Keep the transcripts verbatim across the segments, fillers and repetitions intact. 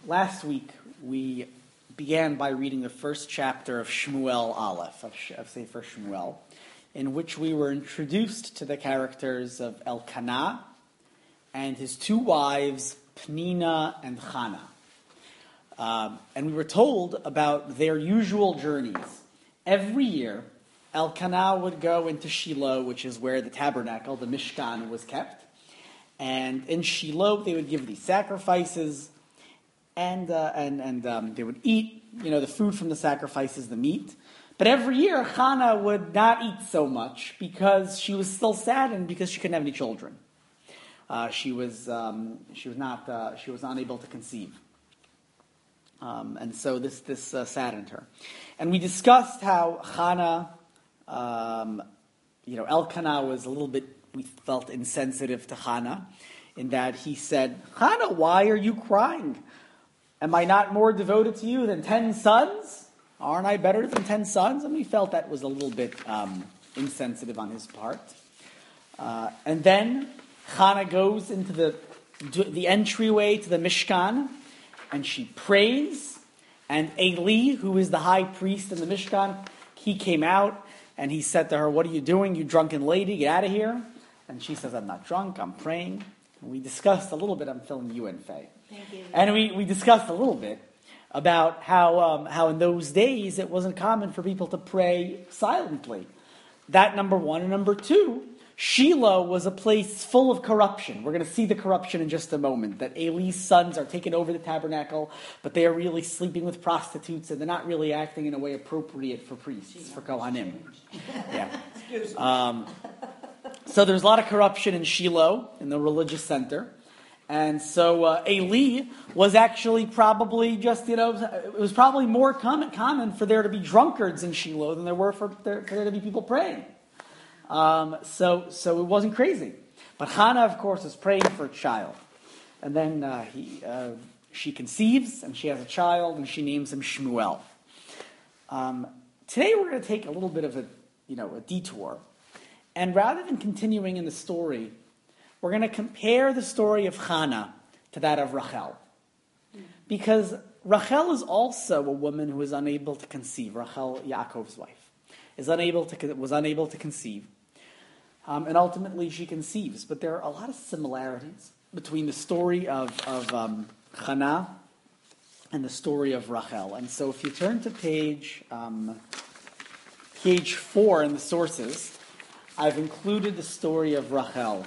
Last week, we began by reading the first chapter of Shmuel Aleph, of, of Sefer Shmuel, in which we were introduced to the characters of Elkanah and his two wives, Pnina and Chana. Um, and we were told about their usual journeys. Every year, Elkanah would go into Shiloh, which is where the tabernacle, the Mishkan, was kept. And in Shiloh, they would give these sacrifices, and uh, and and um, they would eat, you know, the food from the sacrifices, the meat. But every year, Chana would not eat so much because she was still saddened because she couldn't have any children. Uh, she was um, she was not uh, she was unable to conceive, um, and so this this uh, saddened her. And we discussed how Chana, um, you know, Elkanah was a little bit, we felt, insensitive to Chana, in that he said, "Chana, why are you crying? Am I not more devoted to you than ten sons? Aren't I better than ten sons?" And we felt that was a little bit um, insensitive on his part. Uh, and then Chana goes into the the entryway to the Mishkan, and she prays. And Eli, who is the high priest in the Mishkan, he came out, and he said to her, "What are you doing, you drunken lady? Get out of here." And she says, "I'm not drunk, I'm praying." And we discussed a little bit, I'm filling you in, Faye. Thank you. And we, we discussed a little bit about how um, how in those days it wasn't common for people to pray silently. That, number one. And number two, Shiloh was a place full of corruption. We're going to see the corruption in just a moment. That Eli's sons are taking over the tabernacle, but they are really sleeping with prostitutes, and they're not really acting in a way appropriate for priests, for Kohanim. Yeah. Um, so there's a lot of corruption in Shiloh, in the religious center. And so uh, Eli was actually probably just, you know, it was probably more common, common for there to be drunkards in Shiloh than there were for there, for there to be people praying. Um, so so it wasn't crazy. But Chana, of course, is praying for a child. And then uh, he, uh, she conceives, and she has a child, and she names him Shmuel. Um, today we're going to take a little bit of a, you know, a detour. And rather than continuing in the story, we're going to compare the story of Chana to that of Rachel. Because Rachel is also a woman who is unable to conceive. Rachel, Yaakov's wife, is unable to was unable to conceive. Um, and ultimately she conceives. But there are a lot of similarities between the story of, of um, Chana and the story of Rachel. And so if you turn to page, um, page four in the sources, I've included the story of Rachel.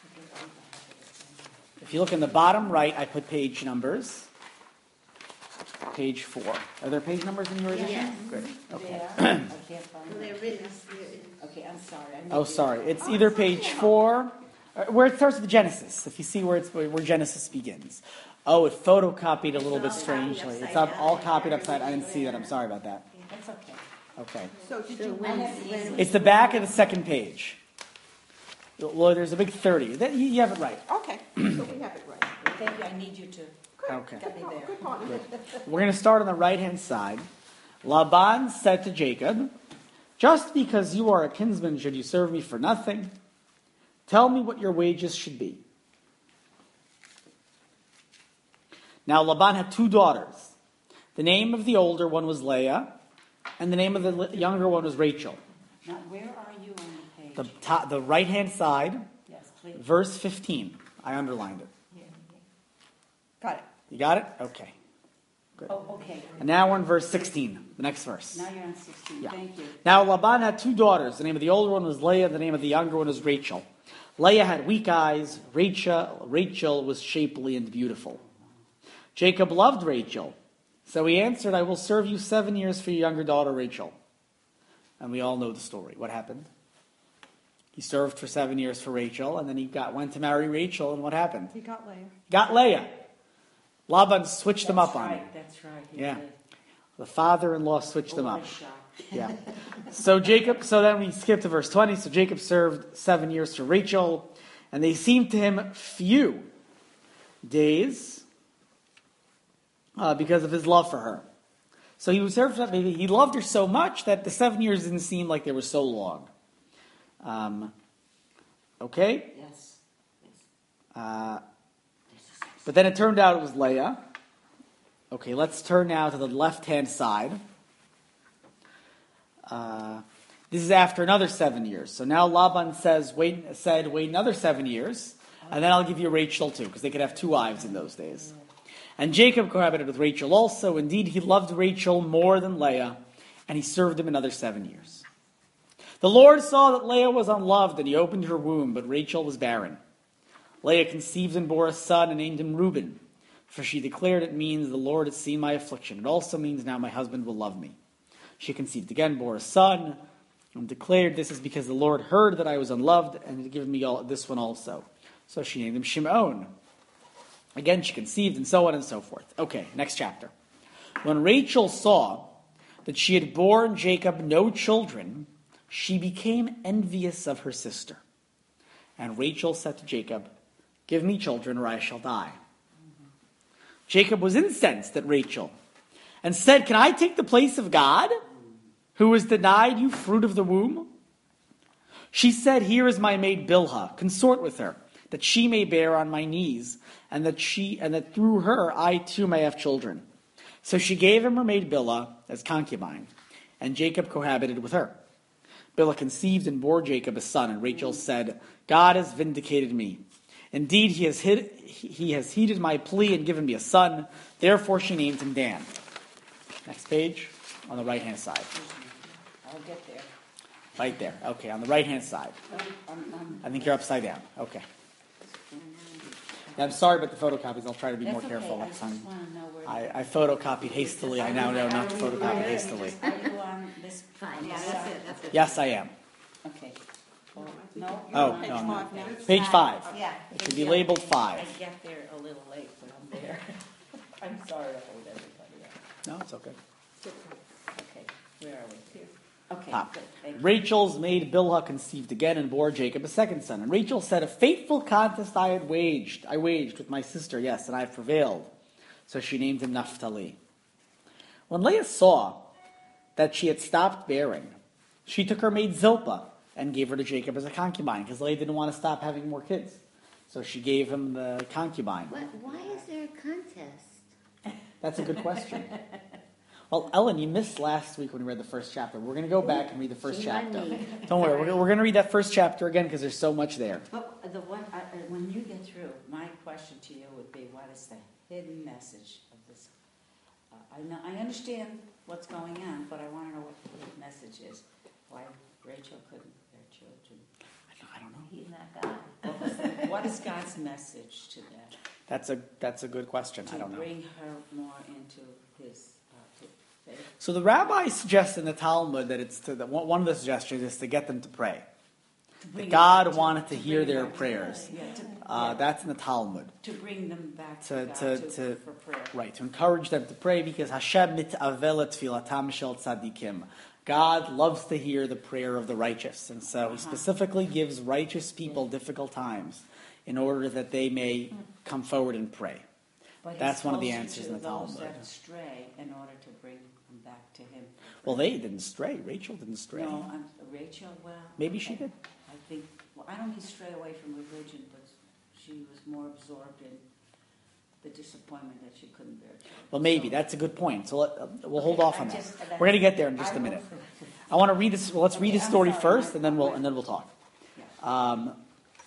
If you look in the bottom right, I put page numbers. Page four. Are there page numbers in your edition? Yes. Good. Okay. I can't find They're them. written. Okay, I'm sorry. I Oh, need sorry. It's either page four, uh, where it starts with Genesis. If you see where it's where Genesis begins. Oh, it photocopied a little bit strangely. It's up, all copied upside. I didn't see that. I'm sorry about that. That's okay. Okay. So did you I win? have the easy- It's the back of the second page. Well, there's a big thirty. That, you, you have it right. Okay, so we have it right. Thank you. I need you to Okay. get me there. Good point. We're going to start on the right-hand side. Laban said to Jacob, "Just because you are a kinsman, should you serve me for nothing? Tell me what your wages should be." Now Laban had two daughters. The name of the older one was Leah, and the name of the younger one was Rachel. Now, where are you on the page? The, top, the right-hand side, Yes, please. verse fifteen. I underlined it. Here, here. Got it. You got it? Okay. Good. Oh, okay. And now we're in verse sixteen, the next verse. Now you're on sixteen. Yeah. Thank you. Now Laban had two daughters. The name of the older one was Leah. The name of the younger one was Rachel. Leah had weak eyes. Rachel, Rachel was shapely and beautiful. Jacob loved Rachel. So he answered, "I will serve you seven years for your younger daughter Rachel." And we all know the story. What happened? He served for seven years for Rachel, and then he got went to marry Rachel, and what happened? He got Leah. Got Leah. Laban switched them That's up on right. him. That's right. He Yeah. did. The father-in-law switched them Oh, up. I'm shocked. Yeah. So Jacob, so then we skip to verse twenty. So Jacob served seven years to Rachel, and they seemed to him few days uh, because of his love for her. So he was served, he loved her so much that the seven years didn't seem like they were so long. Um, okay? Yes. Yes. Uh, but then it turned out it was Leah. Okay, let's turn now to the left-hand side. Uh, this is after another seven years. So now Laban says, wait, said, wait another seven years, and then I'll give you Rachel too, because they could have two wives in those days. And Jacob cohabited with Rachel also. Indeed, he loved Rachel more than Leah, and he served him another seven years. The Lord saw that Leah was unloved, and he opened her womb, but Rachel was barren. Leah conceived and bore a son and named him Reuben, for she declared, it means the Lord has seen my affliction. It also means now my husband will love me. She conceived again, bore a son, and declared, this is because the Lord heard that I was unloved, and had given me all, this one also. So she named him Shimon. Again, she conceived, and so on and so forth. Okay, next chapter. When Rachel saw that she had borne Jacob no children, she became envious of her sister. And Rachel said to Jacob, give me children or I shall die. Mm-hmm. Jacob was incensed at Rachel and said, can I take the place of God, who has denied you fruit of the womb? She said, here is my maid Bilhah, consort with her, that she may bear on my knees, and that she and that through her I too may have children. So she gave him her maid Bilhah as concubine, and Jacob cohabited with her. Bilhah conceived and bore Jacob a son, and Rachel said, God has vindicated me. Indeed, he has, hid, he has heeded my plea and given me a son. Therefore she named him Dan. Next page, on the right-hand side. I'll get there. Right there. Okay, on the right-hand side. Um, um, I think you're upside down. Okay. Yeah, I'm sorry about the photocopies. I'll try to be more That's careful okay. next I time. just want to know where. I, I photocopied hastily. I now know not to photocopy hastily. Are you on this? Fine, yeah, that's it, that's it. Yes, I am. Okay. Oh, no. Oh, you're on no, page no. five now. Page five. Yeah. It should be labeled five. I get there a little late, but I'm there. I'm sorry to hold everybody up. No, it's okay. Okay, where are we? Here. Okay, Top. good. Thank you. Rachel's maid Bilhah conceived again and bore Jacob a second son. And Rachel said, a fateful contest I had waged. I waged with my sister, yes, and I have prevailed. So she named him Naphtali. When Leah saw that she had stopped bearing, she took her maid Zilpah and gave her to Jacob as a concubine, because Leah didn't want to stop having more kids. So she gave him the concubine. What, why is there a contest? That's a good question. Well, Ellen, you missed last week when we read the first chapter. We're going to go back and read the first Shame on chapter. me. Don't worry, we're, we're going to read that first chapter again because there's so much there. But the one, I- uh, when you get through, my question to you would be, what is the hidden message of this? Uh, I know, I understand what's going on, but I want to know what the hidden message is. Why Rachel couldn't bear children. I don't know. He's not God. What, was the, what is God's message to them? That's a that's a good question. I don't To know. bring her more into His uh, faith. So the rabbi suggests in the Talmud that it's to the, one of the suggestions is to get them to pray. To bring That God them to- wanted to hear bring their them to- prayers. Yeah, to, Uh, yeah, that's in the Talmud. to bring them back to, To- God to- to, to- for prayer. Right, to encourage them to pray because Hashem mit'avel tfilatam shel tzadikim. God loves to hear the prayer of the righteous. And so he specifically gives righteous people difficult times in order that they may come forward and pray. But That's he's one of the closer answers to in the those Talmud. that stray in order to bring them back to Him. Well, they didn't stray. Rachel didn't stray. No, I'm, Rachel. Well, Maybe she okay. did. I think. Well, I don't mean stray away from religion, but she was more absorbed in the disappointment that she couldn't bear children. Well, maybe. So- That's a good point. So let, uh, we'll hold Okay, off I on that. just- We're going to get there in just I a will- minute. I want to read this. Well, let's read Okay, the I'm story sorry, first, my- and then we'll my- and then we'll talk. Yeah. Um,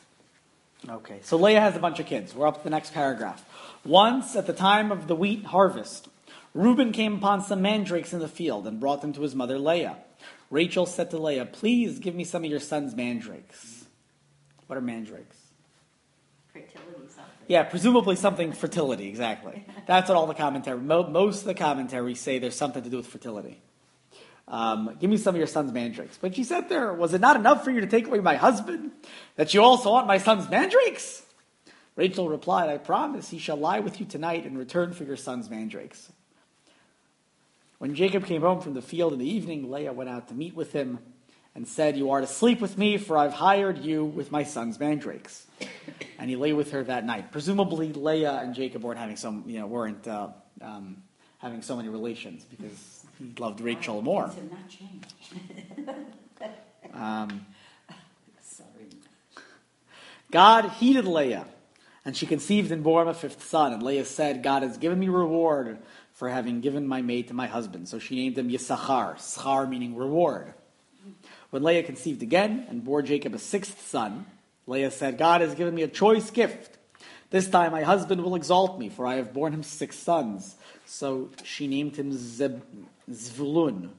okay, so Leah has a bunch of kids. We're up to the next paragraph. Once, at the time of the wheat harvest, Reuben came upon some mandrakes in the field and brought them to his mother Leah. Rachel said to Leah, "Please give me some of your son's mandrakes." What are mandrakes? Fertility something. Yeah, presumably something fertility, exactly. That's what all the commentary, mo- most of the commentaries say there's something to do with fertility. Um, give me some of your son's mandrakes. But she said there, was it not enough for you to take away my husband, that you also want my son's mandrakes? Rachel replied, I promise he shall lie with you tonight in return for your son's mandrakes. When Jacob came home from the field in the evening, Leah went out to meet with him and said, you are to sleep with me, for I've hired you with my son's mandrakes. And he lay with her that night. Presumably, Leah and Jacob weren't having some, you know, weren't uh, um, having so many relations because he loved Rachel more. Things have not changed. Um, Sorry. God heeded Leah, And she conceived and bore him a fifth son. And Leah said, God has given me reward for having given my mate to my husband. So she named him Yisachar, schar meaning reward. When Leah conceived again and bore Jacob a sixth son, Leah said, God has given me a choice gift. This time my husband will exalt me, for I have borne him six sons. So she named him Zeb- Zvulun.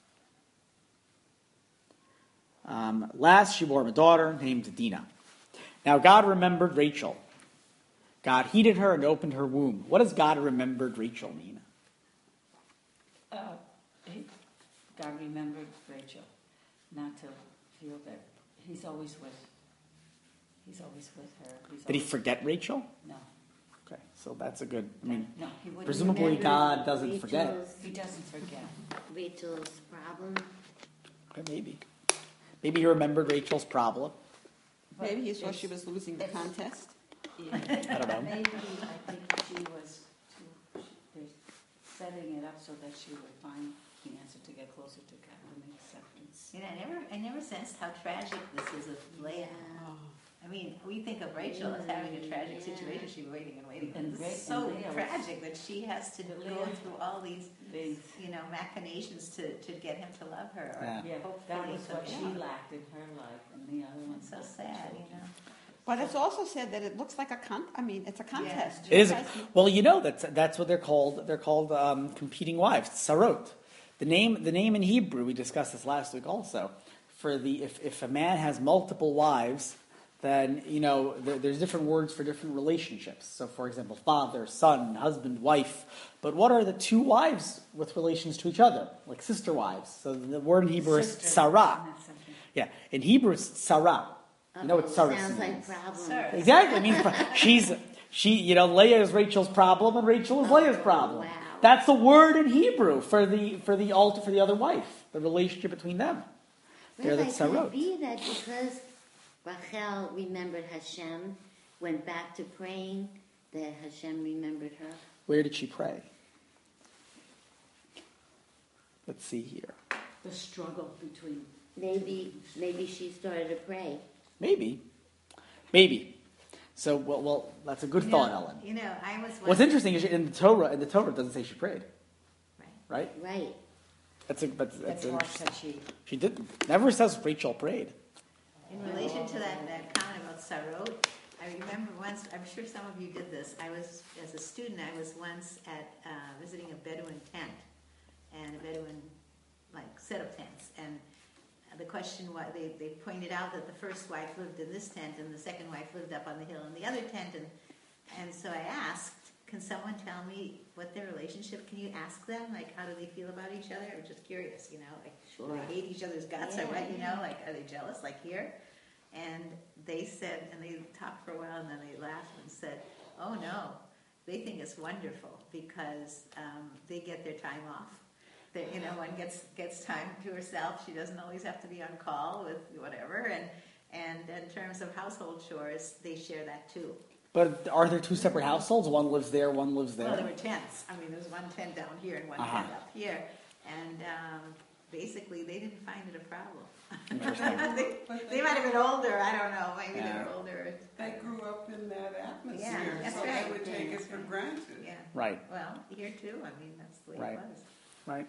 Um, last, she bore him a daughter named Dinah. Now God remembered Rachel. God heeded her and opened her womb. What does God remembered Rachel mean? Uh, he, God remembered Rachel, not to feel that he's always with, he's always with her. He's Did he always- forget Rachel? No, Okay, so that's a good, I mean, no, he wouldn't. presumably remember- God doesn't forget. Rachel's- He doesn't forget. Rachel's problem. Okay, maybe. Maybe he remembered Rachel's problem. But Maybe he saw it's- she was losing the it's- contest. Yeah. I don't know. Maybe, I think she was, too, she- they're setting it up so that she would find the answer to get closer to God and acceptance. You know, I never, I never sensed how tragic this is of Leah. I mean, we think of Rachel as having a tragic situation. She's waiting and waiting, and And this Ra- is so and Leah was- tragic that she has to But go Leah- through all these, They, you know, machinations to, to get him to love her. Or Yeah. yeah, that hopefully was what she yeah. lacked in her life, and the other one's It's so sad, you know. But it's also said that it looks like a con, I mean, it's a contest. It is. You guys- Well, you know that's that's what they're called. They're called um, competing wives, sarot. The name the name in Hebrew, we discussed this last week also. For the if, if a man has multiple wives, then you know there, there's different words for different relationships. So, for example, father, son, husband, wife. But what are the two wives with relations to each other, like sister wives? So the word in Hebrew is Sister, sarah. not something. Yeah, in Hebrew it's sarah. You know what Uh-oh, sarah sounds means? like problem. Sir. Exactly. I mean, she's she. You know, Leah is Rachel's problem, and Rachel is Oh, Leah's problem. wow. That's the word in Hebrew for the for the altar for the other wife, the relationship between them. They're the Rabbi, could sarot. it be that because Rachel remembered Hashem, went back to praying, that Hashem remembered her? Where did she pray? Let's see here. The struggle between. Maybe, maybe she started to pray. Maybe, maybe. So, well, well that's a good You thought, know, Ellen. You know, I was. What's wondering- interesting is in the Torah, in the Torah, it doesn't say she prayed, Right. right? Right. That's a that's, that's That's why interesting. that she. She didn't. Never says Rachel prayed. In relation to that, that comment about Sarot, I remember once, I'm sure some of you did this, I was, as a student, I was once at, uh, visiting a Bedouin tent, and a Bedouin, like, set of tents, and the question was, they, they pointed out that the first wife lived in this tent, and the second wife lived up on the hill in the other tent, and, and so I asked, can someone tell me what their relationship, can you ask them, like, how do they feel about each other? I'm just curious, you know, like, do Sure. they hate each other's guts or what, you know, like, are they jealous, like here? And they said, and they talked for a while, and then they laughed and said, oh no, they think it's wonderful because um, they get their time off. They, you know, one gets gets time to herself. She doesn't always have to be on call with whatever. And and in terms of household chores, they share that too. But are there two separate households? One lives there, one lives there. Well, there were tents. I mean, there was one tent down here and one Uh-huh. tent up here. And um, basically, they didn't find it a problem. Interesting. they, But they might have been older. I don't know. Maybe Yeah. they were older. They grew up in that atmosphere, Yeah, that's so right. they would take Yeah, it that's for right. granted. Yeah. Right, Well, here too. I mean, that's the way Right. it was. right.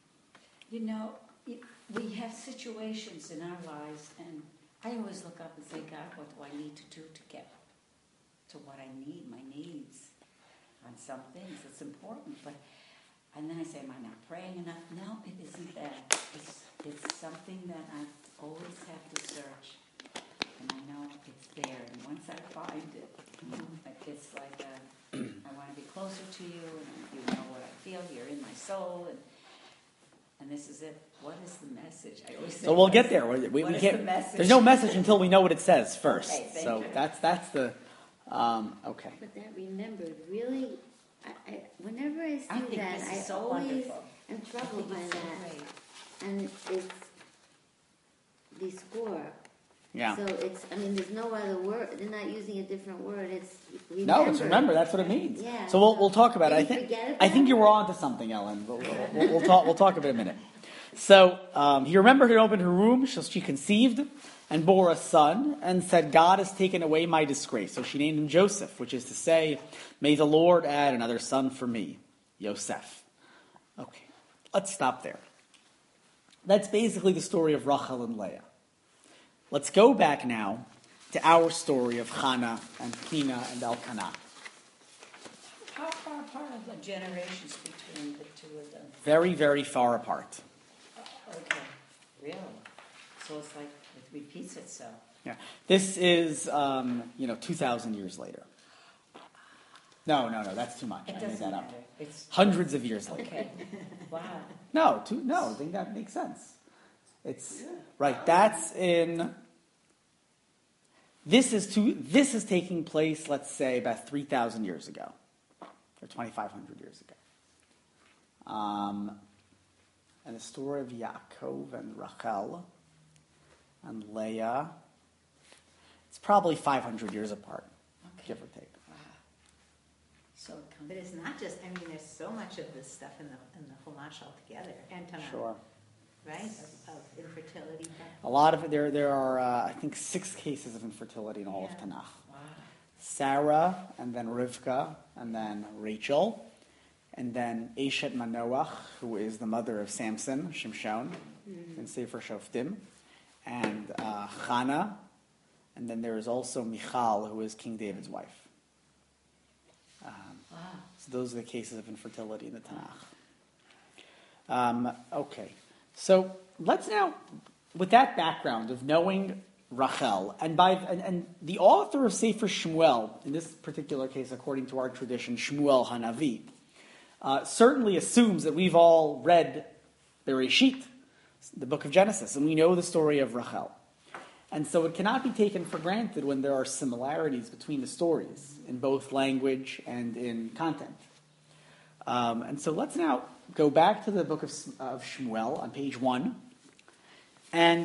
You know, it- we have situations in our lives, and I always look up and say, God, what do I need to do to get to what I need, my needs on some things? It's important, but, and then I say, am I not praying enough? No, it isn't that. It's, it's something that I always have to search, and I know it's there, and once I find it, it's like, a, I want to be closer to you, and you know what I feel, you're in my soul, and and this is it. What is the message? I always say, So we'll get there. We, we, what we is can't. the message? There's no message until we know what it says first. Okay, thank so you. that's that's the um, okay. But that remembered, really, I, I, whenever I see I think that, this I is so always wonderful. am I troubled think by it's so that. great. And it's the score. Yeah. So it's, I mean, there's no other word. They're not using a different word. It's remember. No, it's remember. That's what it means. Yeah. So we'll we'll talk about it. I Did you think forget I think about you it? were on to something, Ellen. But we'll, we'll, we'll talk. We'll talk about it in a minute. So um, he remembered and opened her womb, so she conceived and bore a son, and said, God has taken away my disgrace. So she named him Joseph, which is to say, may the Lord add another son for me, Yosef. Okay, let's stop there. That's basically the story of Rachel and Leah. Let's go back now to our story of Hannah and Pina and Elkanah. How far apart are the generations between the two of them? Very, very far apart. Okay, really? So it's like it repeats itself. Yeah, this is um, you know two thousand years later. No, no, no, that's too much. It I made doesn't that up. matter. It's Hundreds of years later. okay. Wow. No, two, no, I think that makes sense. It's right. That's in. This is two. This is taking place, let's say, about three thousand years ago, or twenty five hundred years ago. Um, and the story of Yaakov and Rachel and Leah. It's probably five hundred years apart, Okay. give or take. Wow. So it comes. But it's not just, I mean, there's so much of this stuff in the, in the Chumash altogether, and Tanakh, Sure. right, of, of infertility. A lot of it. There, there are, uh, I think, six cases of infertility in all Yeah. of Tanakh. Wow. Sarah, and then Rivka, and then Rachel, and then Eshet Manoach, who is the mother of Samson, Shimshon, Mm-hmm. in Sefer Shoftim, and uh, Chana, and then there is also Michal, who is King David's wife. Um, Wow. so those are the cases of infertility in the Tanakh. Um, okay, so let's now, with that background of knowing Rachel, and by and, and the author of Sefer Shmuel, in this particular case, according to our tradition, Shmuel Hanavi, uh, certainly assumes that we've all read Bereshit, the book of Genesis, and we know the story of Rachel. And so it cannot be taken for granted when there are similarities between the stories in both language and in content. Um, and so let's now go back to the book of, of Shmuel on page one and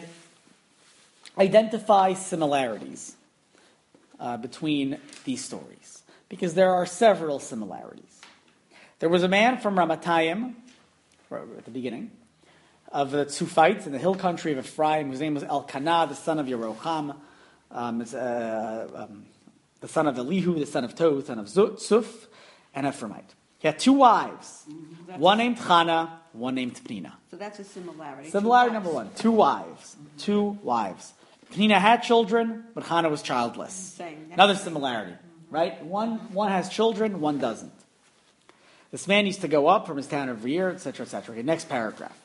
identify similarities uh, between these stories, because there are several similarities. There was a man from Ramatayim, at the beginning, of the Tzufites in the hill country of Ephraim, whose name was Elkanah, the son of Yeroham, um, uh, um, the son of Elihu, the son of Tohu, the son of Tzuf, and Ephraimite. He had two wives, That's one a- named Chana, one named Pnina. So that's a similarity. Similarity Two number wives. one, two wives, two wives. Pnina had children, but Chana was childless. Same. Another similarity, right? One, one has children, one doesn't. This man used to go up from his town every year, et cetera, et cetera. Okay, next paragraph.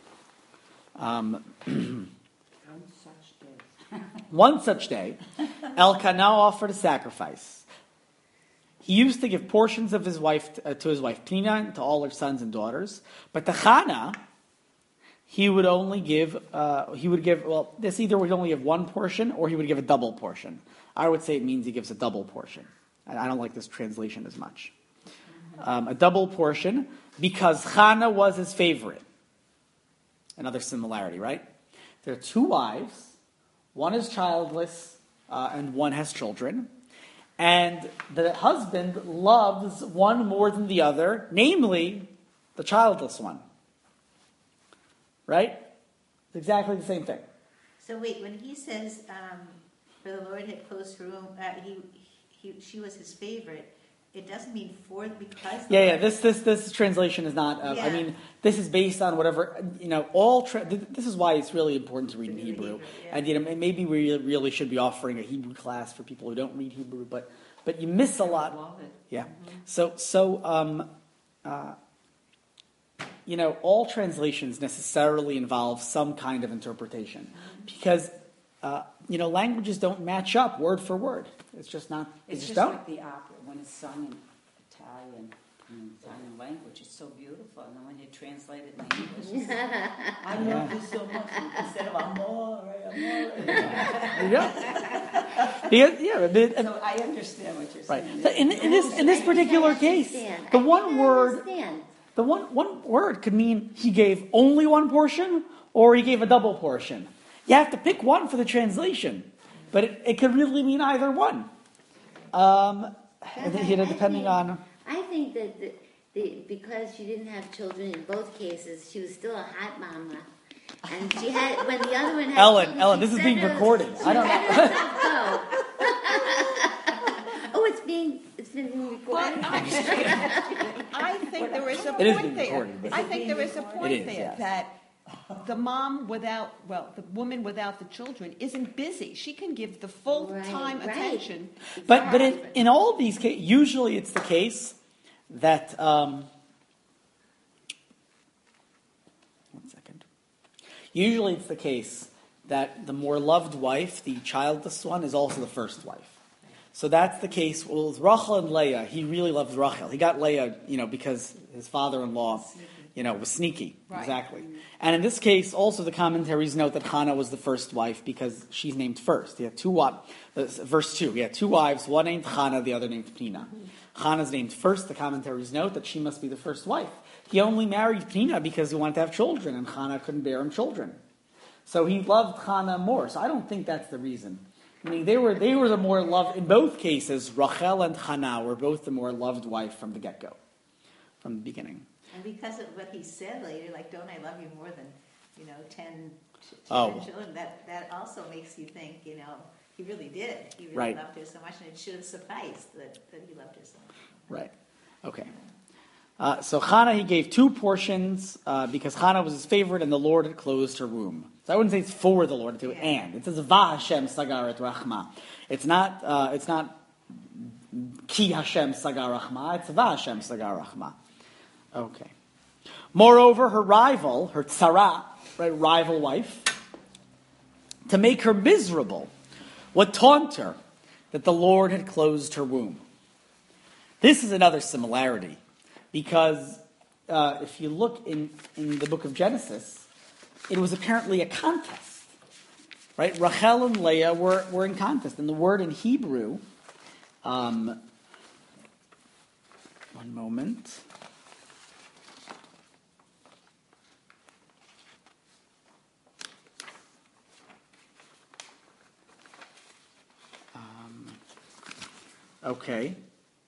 Um, On such days. one such day, Elkanah offered a sacrifice. He used to give portions of his wife uh, to his wife Pnina and to all her sons and daughters, but to Chana he would only give. Uh, he would give. Well, this either would only give one portion or he would give a double portion. I would say it means he gives a double portion. I, I don't like this translation as much. Um, a double portion because Chana was his favorite. Another similarity, right? There are two wives. One is childless, uh, and one has children. And the husband loves one more than the other, namely the childless one. Right? It's exactly the same thing. So wait, when he says, um, for the Lord had closed her womb, uh, he, he, she was his favorite, it doesn't mean for, because... the Yeah, yeah. Lord- This this this translation is not. Uh, I Yeah. mean, this is based on whatever you know. All tra- th- this is why it's really important to read in To read in Hebrew. Hebrew, yeah. And you know, maybe we really should be offering a Hebrew class for people who don't read Hebrew, but but you miss a lot. Love it. Yeah. So so um, uh, you know, all translations necessarily involve some kind of interpretation, because uh, you know languages don't match up word for word. It's just not. They It's just just don't. like the opera when it's sung in Italian, in Italian language. It's so beautiful, and then when you translate it in English, it's like, I love this so much instead of amore, amore. There you go. Because, yeah, but- So I understand what you're right. saying. So in, in this in this I particular think I case, understand. the I one think I word, understand. the one one word could mean he gave only one portion, or he gave a double portion. You have to pick one for the translation, but it, it could really mean either one. Um, That's- you know, I depending think- on. I think that the, the, because she didn't have children in both cases, she was still a hot mama. And she had, when the other one had Ellen, children, Ellen, she this is let being her- recorded. she I don't let know. herself go. Oh, it's being, it's been recorded. I think there is a It is point being there. recorded, but- I think there is a point is, there yes. that the mom without, well, the woman without the children isn't busy. She can give the full time Right, right. attention. But but in, in all these cases, usually it's the case that um, one second. Usually it's the case that the more loved wife, the childless one, is also the first wife. So that's the case with Rachel and Leah. He really loved Rachel. He got Leah, you know, because his father-in-law, you know, was sneaky. Right. Exactly. And in this case, also the commentaries note that Hannah was the first wife because she's named first. He had two wives. Verse two. He had two wives. One named Hannah, the other named Pnina. Hannah's named first. The commentaries note that she must be the first wife. He only married Pnina because he wanted to have children, and Hannah couldn't bear him children. So he loved Hannah more. So I don't think that's the reason. I mean, they were they were the more loved, in both cases, Rachel and Hannah were both the more loved wife from the get-go, from the beginning. And because of what he said later, like, don't I love you more than, you know, ten, ten Oh. children, that, that also makes you think, you know, he really did. He really Right. loved her so much, and it should have sufficed that, that he loved her so much. Right. Okay. Uh, so Hannah, he gave two portions uh, because Hannah was his favorite and the Lord had closed her womb. So I wouldn't say it's for the Lord, it's Yeah. and. It says Va Hashem Sagaret Rachma. It's not, uh, it's not Ki Hashem Sagar Rachma, it's Va Hashem Sagar Rachma. Okay. Moreover, her rival, her tzara, right, rival wife, to make her miserable, would taunt her that the Lord had closed her womb. This is another similarity, because uh, if you look in, in the book of Genesis, it was apparently a contest, right? Rachel and Leah were, were in contest, and the word in Hebrew, um, one moment. Um, okay.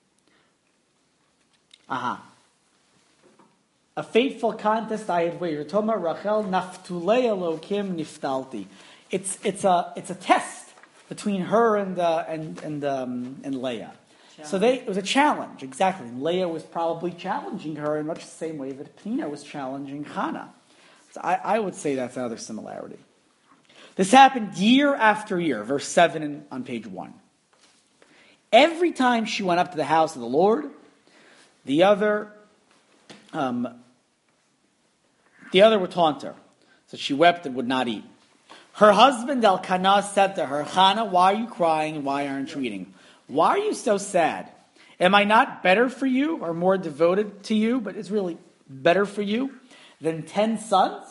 Aha. A fateful contest I had waged. Toma Rachel Naftulei Elokim Niftalti. It's it's a it's a test between her and uh, and and um, and Leah. So they it was a challenge exactly. And Leah was probably challenging her in much the same way that Pnina was challenging Hannah. So I, I would say that's another similarity. This happened year after year. Verse seven in, on page one. Every time she went up to the house of the Lord, the other. Um, The other would taunt her. So she wept and would not eat. Her husband Elkanah said to her, Hannah, why are you crying and why aren't you eating? Why are you so sad? Am I not better for you or more devoted to you, but it's really better for you than ten sons?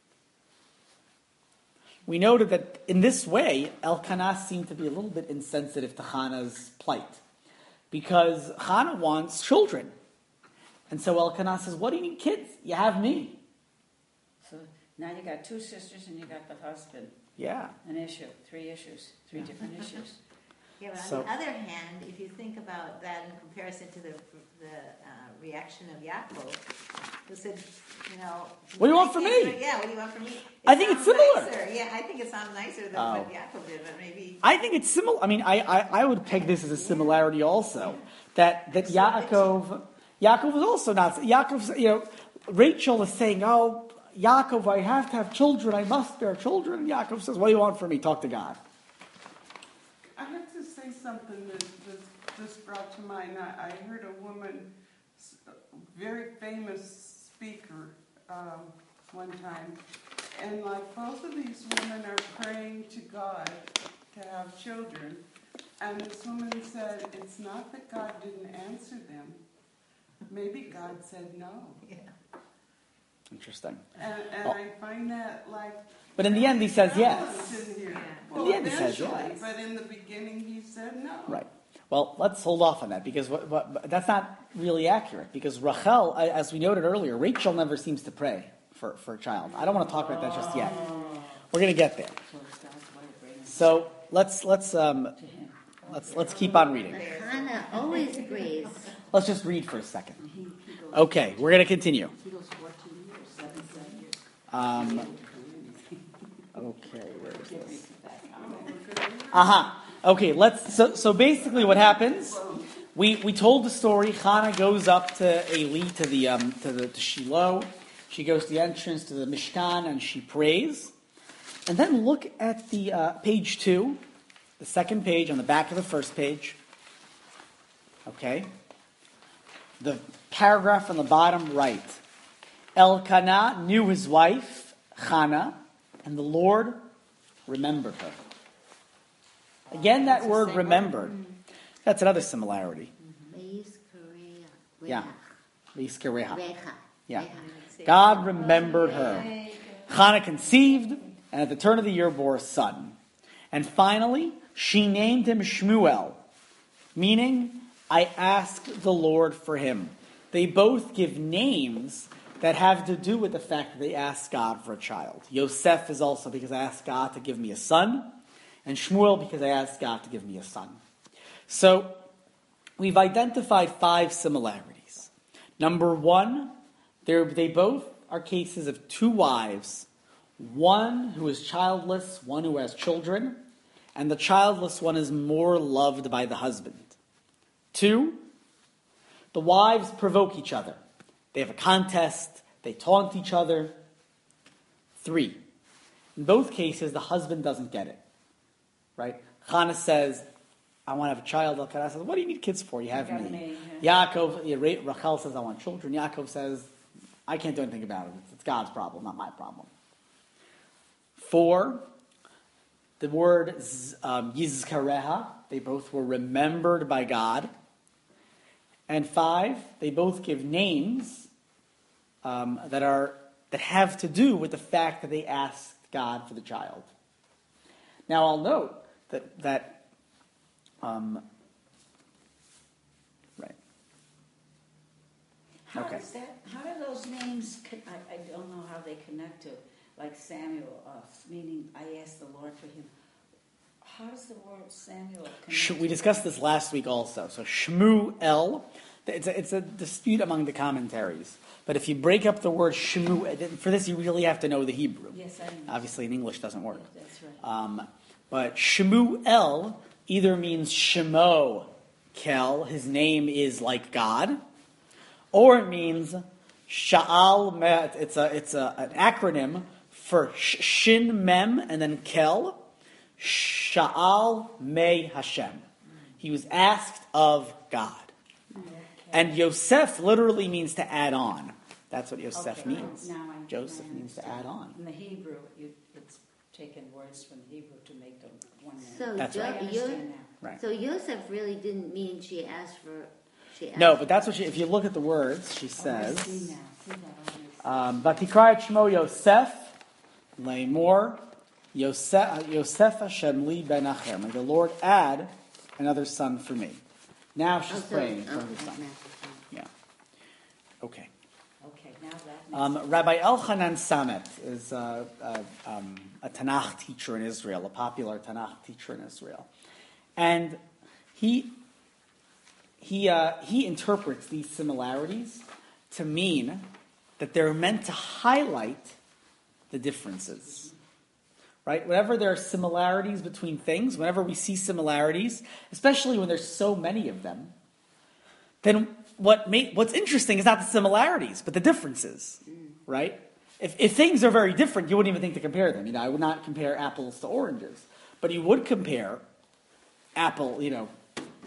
We noted that in this way, Elkanah seemed to be a little bit insensitive to Hannah's plight. Because Hannah wants children. And so Elkanah says, what do you need kids? You have me. So now you got two sisters and you got the husband. Yeah. An issue, three issues, three different issues. Yeah, but on So- the other hand, if you think about that in comparison to the, the uh, reaction of Yaakov, who said, you know... What do you want from me? Yeah, what do you want from me? I think it's sounds similar. nicer. Yeah, I think it sounds nicer than Oh. what Yaakov did, but maybe... I think it's similar. I mean, I, I, I would peg this as a similarity also. That that Yaakov, Yaakov was also not. Yaakov, you know, Rachel is saying, "Oh, Yaakov, I have to have children. I must bear children." And Yaakov says, "What do you want from me? Talk to God." I have to say something that just, just brought to mind. I, I heard a woman, a very famous speaker, um, one time, and like both of these women are praying to God to have children, and this woman said, it's not that God didn't answer them. Maybe God said no. Yeah. Interesting. And, and Oh. I find that like... But in the end, he says yes. balance in here. Yeah. Well, In the end, he says eventually, yes. but in the beginning he said no. Right. Well, let's hold off on that because what, what, that's not really accurate. Because Rachel, I- as we noted earlier, Rachel never seems to pray for, for a child. I don't want to talk about that just yet. We're going to get there. So it's God's way of bringing it So let's let's um, to him. let's let's keep on reading. But Hannah always prays. Let's just read for a second. He, he goes, Okay, we're going to continue. he goes fourteen years, seven, seven years. Um, Okay, where is Give me this? that Oh, comment. we're good. Uh-huh. Okay, let's so so basically what happens, we we told the story. Hannah goes up to Eli to the um to the to Shiloh. She goes to the entrance to the Mishkan and she prays. And then look at the uh, page two, the second page on the back of the first page. Okay. The paragraph on the bottom right. Elkanah knew his wife, Hannah, and the Lord remembered her. Again, that word remembered. That's another similarity. Yeah. Vizkereha. Recha. Yeah. Recha. God remembered her. Hannah conceived, and at the turn of the year bore a son. And finally, she named him Shmuel, meaning, I asked the Lord for him. They both give names that have to do with the fact that they asked God for a child. Yosef is also because I asked God to give me a son, and Shmuel because I asked God to give me a son. So, we've identified five similarities. Number one, they both are cases of two wives, one who is childless, one who has children, and the childless one is more loved by the husband. Two, the wives provoke each other. They have a contest, they taunt each other. Three, in both cases, the husband doesn't get it. Right? Hannah says, I want to have a child. Elkanah says, what do you need kids for? You have got me. me, Yaakov, Rachel says, I want children. Yaakov says, I can't do anything about it. It's God's problem, not my problem. Four, the word um, Yizkareha, they both were remembered by God. And five, they both give names um, that are that have to do with the fact that they asked God for the child. Now I'll note that that um, right. How Okay. does that, how do those names, con- I, I don't know how they connect to, like Samuel, uh, meaning I asked the Lord for him. How does the word Samuel connect? Sh- to we discussed that? this last week also. So Shmuel, it's a, it's a dispute among the commentaries. But if you break up the word Shmu, for this you really have to know the Hebrew. Yes, I know. Obviously in English doesn't work. Yeah, that's right. Um, but Shmuel either means Shemo Kel, his name is like God, or it means Sha'al Met. It's a it's a, an acronym for sh- Shin Mem and then Kel. Sha'al Mei Hashem. He was asked of God. And Yosef literally means to add on. That's what Yosef Okay, means. now I- Joseph now I means to understand. add on. In the Hebrew, you, it's taken words from the Hebrew to make them one name. So, That's Jo- I right. Yo- understand now. Right. so Yosef really didn't mean she asked for. She asked No, but that's what she, if you look at the words, she Oh, I says, see now. See that? I understand. um, Vatikra et Shmo Yosef, Leimor, Yosef, Yosef Hashem li ben Achem. May the Lord add another son for me. Now she's Also, praying for okay, her son. Yeah. Okay. Okay, now that makes Um, sense. Rabbi Elchanan Samet is uh, uh, um, a Tanakh teacher in Israel, a popular Tanakh teacher in Israel. And he he uh, he interprets these similarities to mean that they're meant to highlight the differences. Right? Whenever there are similarities between things, whenever we see similarities, especially when there's so many of them, then what make, what's interesting is not the similarities, but the differences. Right? If, if things are very different, you wouldn't even think to compare them. You know, I would not compare apples to oranges. But you would compare apple, you know,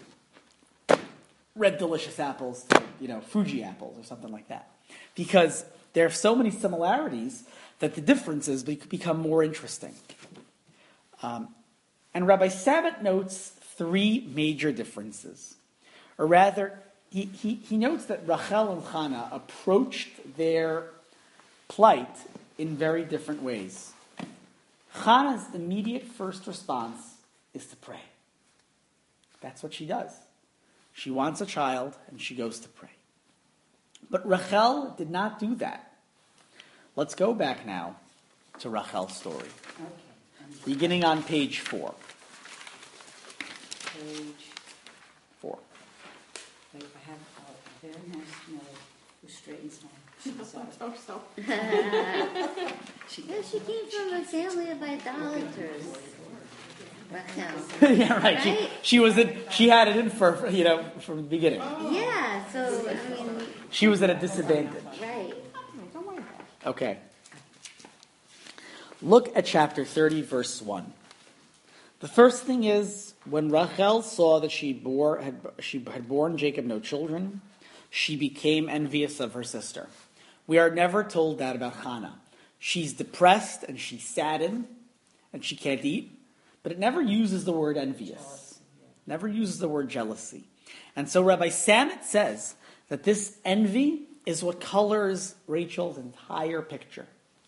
red delicious apples to, you know, Fuji apples or something like that. Because there are so many similarities that the differences be- become more interesting. Um, and Rabbi Samet notes three major differences. Or rather, he, he, he notes that Rachel and Hannah approached their plight in very different ways. Hannah's immediate first response is to pray. That's what she does. She wants a child, and she goes to pray. But Rachel did not do that. Let's go back now to Rachel's story, Okay. And beginning on page four. page, Four. wait, I have a very nice note who straightens my So, so. She Well, she came from a family of idolaters. Rachel. Yeah, right. She, Right? she was in, she had it in for, you know, from the beginning. Yeah, so, I mean, She was at a disadvantage. right. Okay. Look at chapter thirty, verse one. The first thing is, when Rachel saw that she bore had she had borne Jacob no children, she became envious of her sister. We are never told that about Hannah. She's depressed and she's saddened and she can't eat, but it never uses the word envious. Never uses the word jealousy. And so Rabbi Samet says that this envy is what colors Rachel's entire picture.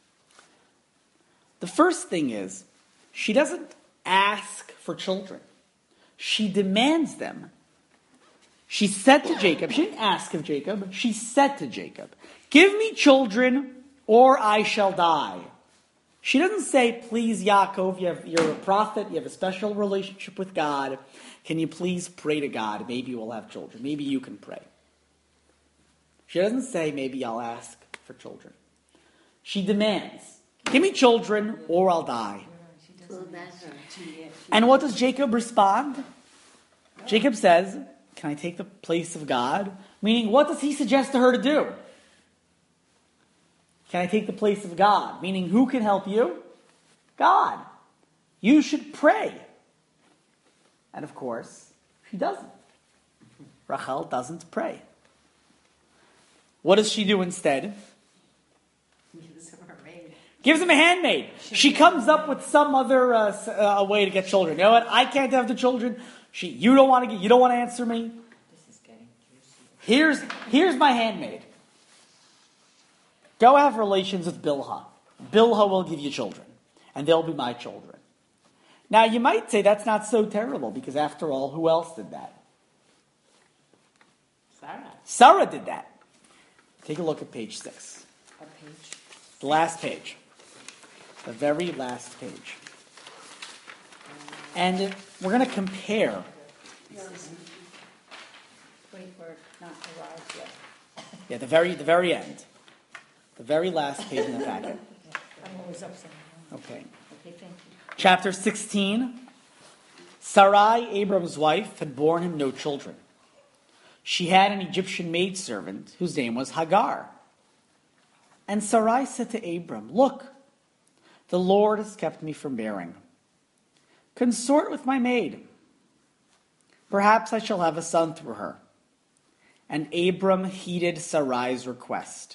The first thing is, she doesn't ask for children. She demands them. She said to Jacob, she didn't ask of Jacob, she said to Jacob, give me children or I shall die. She doesn't say, please Yaakov, you have, you're a prophet, you have a special relationship with God. Can you please pray to God? Maybe we'll have children. Maybe you can pray. She doesn't say, maybe I'll ask for children. She demands, give me children or I'll die. So that's her. And what does Jacob respond? Jacob says, can I take the place of God? Meaning, what does he suggest to her to do? Can I take the place of God? Meaning, who can help you? God. You should pray. And of course, she doesn't. Rachel doesn't pray. What does she do instead? Gives him a handmaid. She comes up with some other uh, uh, way to get children. You know what? I can't have the children. She, you don't want to get. You don't want to answer me. This is getting juicy. Here's here's my handmaid. Go have relations with Bilhah. Bilhah will give you children, and they'll be my children. Now you might say that's not so terrible because after all, who else did that? Sarah. Sarah did that. Take a look at page six. A page. The last page. The very last page. And we're going to compare. Wait for it not to rise yet. Yeah, the very the very end. The very last page in the packet. I'm always upset. Okay. Okay, thank you. Chapter sixteen. Sarai, Abram's wife, had borne him no children. She had an Egyptian maidservant whose name was Hagar. And Sarai said to Abram, look, the Lord has kept me from bearing. Consort with my maid. Perhaps I shall have a son through her. And Abram heeded Sarai's request.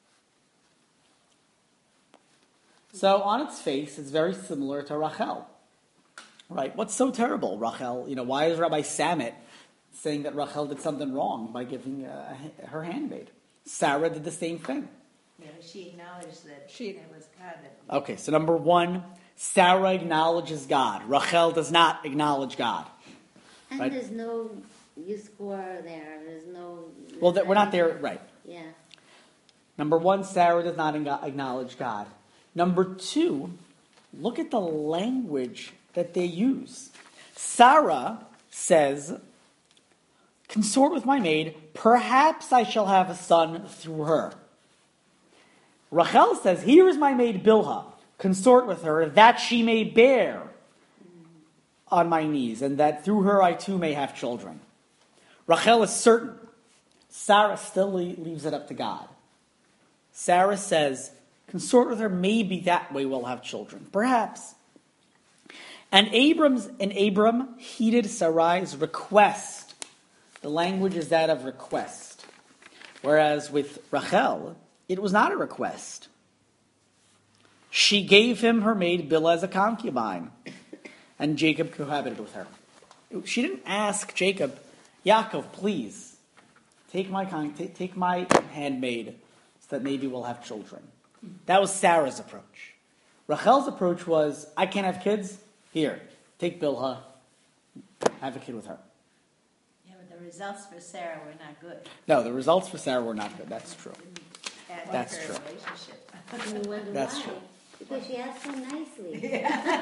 So on its face, it's very similar to Rachel. Right? What's so terrible, Rachel? You know, why is Rabbi Samet saying that Rachel did something wrong by giving uh, her handmaid? Sarah did the same thing. Yeah, she acknowledged that She- it was God that. Okay, so number one, Sarah acknowledges God. Rachel does not acknowledge God. And Right. there's no Yiscor there. There's no. Well, that we're not there, right. Yeah. Number one, Sarah does not ag- acknowledge God. Number two, look at the language that they use. Sarah says, consort with my maid, perhaps I shall have a son through her. Rachel says, here is my maid Bilhah, consort with her, that she may bear on my knees, and that through her I too may have children. Rachel is certain. Sarah still le- leaves it up to God. Sarah says, consort with her, maybe that way we'll have children. Perhaps. And Abram's and Abram heeded Sarai's request. The language is that of request. Whereas with Rachel, it was not a request. She gave him her maid Bilhah as a concubine, and Jacob cohabited with her. She didn't ask Jacob, Yaakov, please, take my con- take, take my handmaid so that maybe we'll have children. That was Sarah's approach. Rachel's approach was, I can't have kids? Here, take Bilhah, have a kid with her. Yeah, but the results for Sarah were not good. No, the results for Sarah were not good. That's true. Add to That's her true. relationship. And you wonder That's why. true. Because she asked so nicely. I,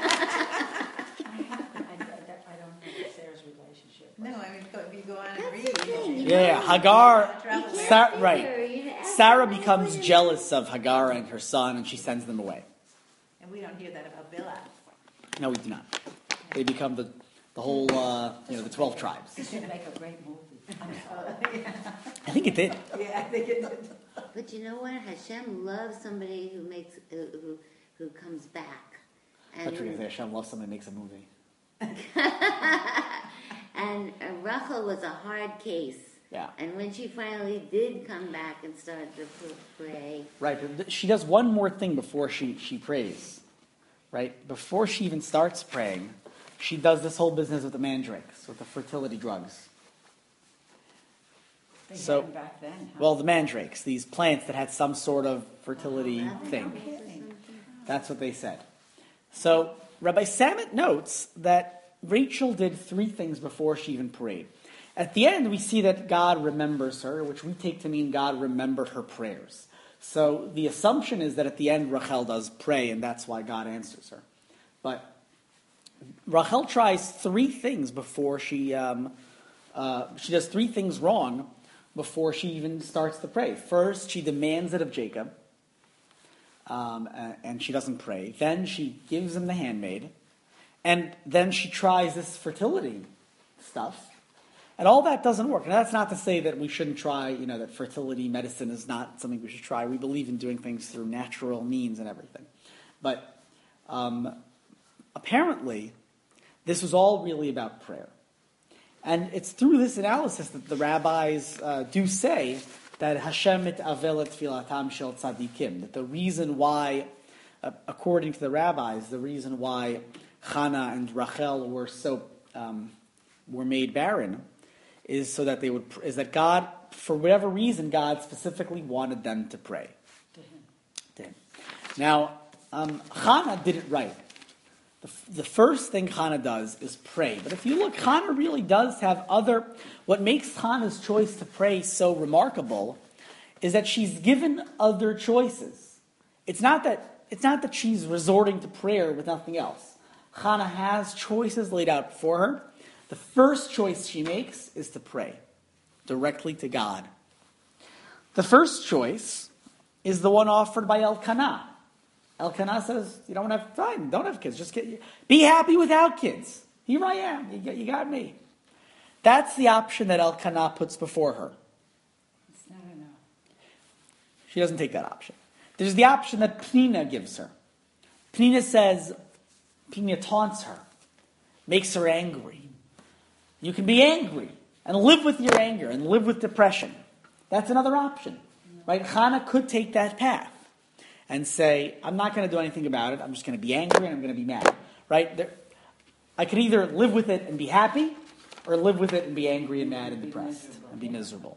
I, I don't know Sarah's relationship. No, I mean, go- if you go on and That's read. the thing. You Yeah, know, Hagar, Trouble. you can't Sa- figure, right. you ask Sarah becomes jealous of Hagar and her son, and she sends them away. And we don't hear that about Bilhah. No, we do not. They become the, the whole, uh, you know, the twelve tribes. This would make a great movie. I think it did. Yeah, I think it did. But you know what? Hashem loves somebody who makes uh, who who comes back. That's what you're going to say. Hashem loves somebody who makes a movie. And uh, Rachel was a hard case. Yeah. And when she finally did come back and start to p- pray, Right, but th- she does one more thing before she, she prays. Right? Before she even starts praying, she does this whole business with the mandrakes, with the fertility drugs. They So- had them back then, huh? Well, the mandrakes, these plants that had some sort of fertility thing. Kidding. That's what they said. So Rabbi Samet notes that Rachel did three things before she even prayed. At the end, we see that God remembers her, which we take to mean God remembered her prayers. So the assumption is that at the end, Rachel does pray, and that's why God answers her. But Rachel tries three things before she um, uh, she does three things wrong before she even starts to pray. First, she demands it of Jacob. Um, and she doesn't pray. Then she gives him the handmaid. And then she tries this fertility stuff. And all that doesn't work. And that's not to say that we shouldn't try, you know, that fertility medicine is not something we should try. We believe in doing things through natural means and everything. But um, apparently, this was all really about prayer. And it's through this analysis that the rabbis uh, do say that Hashem mit avel et tfilatam shel tzadikim, that the reason why, uh, according to the rabbis, the reason why Hannah and Rachel were so um, were made barren is so that they would is that God, for whatever reason, God specifically wanted them to pray To him. to Him. Now, um, Hannah did it right. The, the first thing Hannah does is pray. But if you look, Hannah really does have other... What makes Hannah's choice to pray so remarkable is that she's given other choices. It's not that, it's not that she's resorting to prayer with nothing else. Hannah has choices laid out before her. The first choice she makes is to pray directly to God. The first choice is the one offered by Elkanah. Elkanah says, you don't have time, don't have kids, just get, be happy without kids. Here I am, you got, you got me. That's the option that Elkanah puts before her. It's not enough. She doesn't take that option. There's the option that Pnina gives her. Pnina says, Pnina taunts her, makes her angry. You can be angry and live with your anger and live with depression. That's another option. Right? Hannah could take that path and say, I'm not going to do anything about it. I'm just going to be angry and I'm going to be mad. Right? There, I could either live with it and be happy, or live with it and be angry and mad and depressed and be miserable.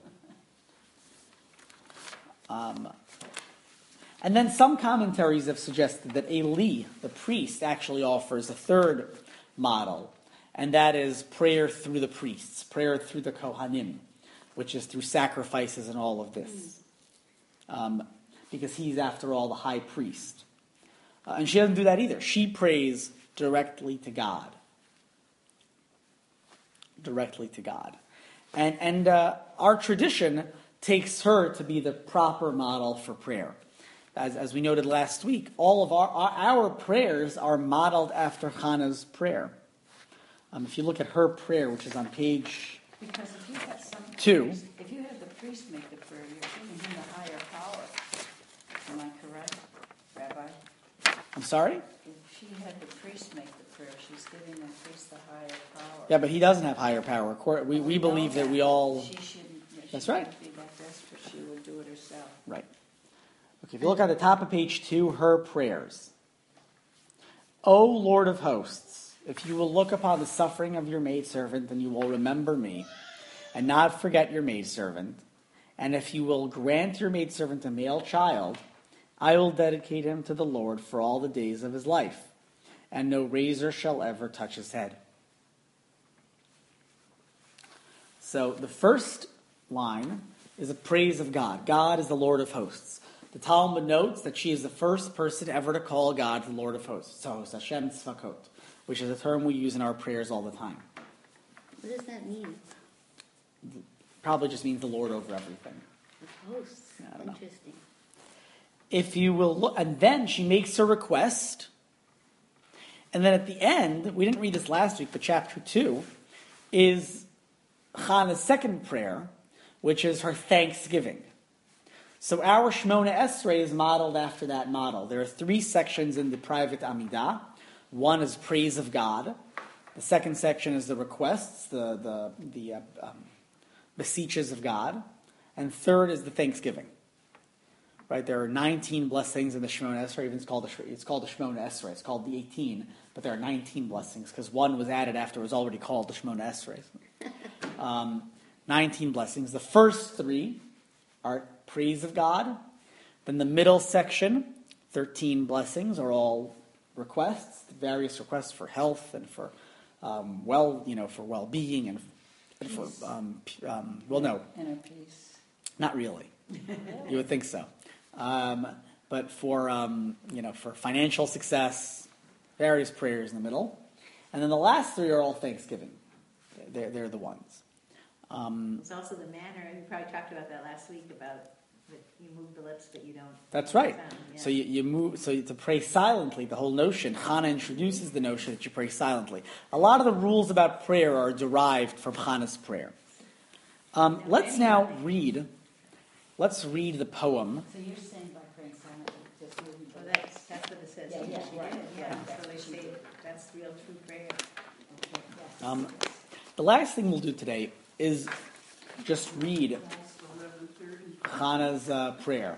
Um, and then some commentaries have suggested that Eli, the priest, actually offers a third model, and that is prayer through the priests, prayer through the Kohanim, which is through sacrifices and all of this. Um, because he's, after all, the high priest. Uh, and she doesn't do that either. She prays directly to God. Directly to God. And, and uh, our tradition takes her to be the proper model for prayer. As, as we noted last week, all of our, our, our prayers are modeled after Hannah's prayer. Um, if you look at her prayer, which is on page Because if you have some Two. priest- if you have the priest make the prayer, you're giving him the higher power. Am I correct, Rabbi? I'm sorry? If she had the priest make the prayer, she's giving the priest the higher power. Yeah, but he doesn't have higher power. Cor- We, we know believe that we all... She shouldn't. She That's right. shouldn't be that desperate. She would do it herself. Right. Okay, if you look at the top of page two, her prayers. O Lord of hosts, if you will look upon the suffering of your maidservant, then you will remember me, and not forget your maidservant. And if you will grant your maidservant a male child, I will dedicate him to the Lord for all the days of his life, and no razor shall ever touch his head. So the first line is a praise of God. God is the Lord of hosts. The Talmud notes that she is the first person ever to call God the Lord of hosts. So it's Hashem Tzvakot, which is a term we use in our prayers all the time. what does that mean? Probably just means the Lord over everything. The hosts. I don't know. Interesting. If you will look, and then she makes her request, and then at the end, we didn't read this last week, but chapter two is Chana's second prayer, which is her thanksgiving. So our Shemona Esrei is modeled after that model. There are three sections in the private Amidah. One is praise of God. The second section is the requests, the the the uh, um, beseeches of God, and third is the thanksgiving. Right? There are nineteen blessings in the Shemona Esrei. Even it's called the it's called the Shemona Esrei. It's called the eighteen, but there are nineteen blessings because one was added after it was already called the Shemona Esrei. Um, nineteen blessings. The first three are praise of God. Then the middle section, thirteen blessings, are all requests, various requests for health and for um, well, you know, for well-being and, and for um, p- um, well, no, Inner peace. not really. You would think so, um, but for um, you know, for financial success, various prayers in the middle, and then the last three are all thanksgiving. They're they're the ones. Um, It's also the manner, and we probably talked about that last week, about that you move the lips, but you don't. That's right. sound, yeah. So you, you move. So to pray silently, the whole notion. Chana introduces the notion that you pray silently. A lot of the rules about prayer are derived from Chana's prayer. Um, let's now read. Let's read the poem. So you're saying by praying silently, just moving. Well, that's, that's what it says. Yeah, yeah, She right, did, yeah, right. so they say that's real true prayer. Okay, yes. Um, the last thing we'll do today is just read Chana's uh, prayer.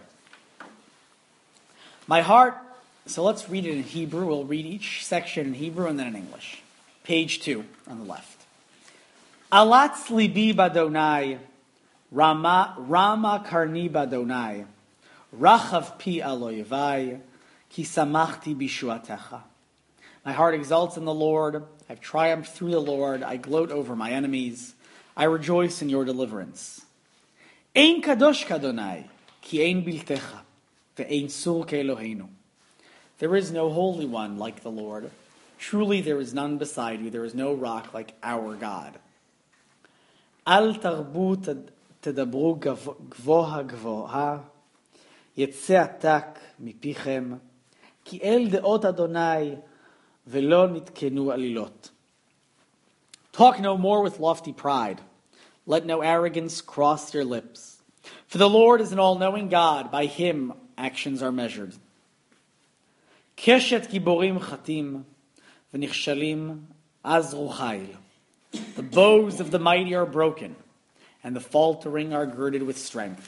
My heart. So let's read it in Hebrew. We'll read each section in Hebrew and then in English. Page two on the left. Alatz libi badonai, Rama Rama karni badonai, Rachav pi aloyevai, ki samachti bishuatecha. My heart exalts in the Lord. I've triumphed through the Lord. I gloat over my enemies. I rejoice in your deliverance. Ein kadosh kadonai, ki ein biltecha, ve'ein sur ke'eloheinu. There is no holy one like the Lord. Truly there is none beside you. There is no rock like our God. Al tarbu tedabru gvoha gvoha, yetzeh atak mipichem, ki el deot Adonai, ve'lo nitkenu alilot. Talk no more with lofty pride. Let no arrogance cross your lips. For the Lord is an all-knowing God. By him actions are measured. Keshet giborim chatim, v'nichshalim azru chayil. The bows of the mighty are broken, and the faltering are girded with strength.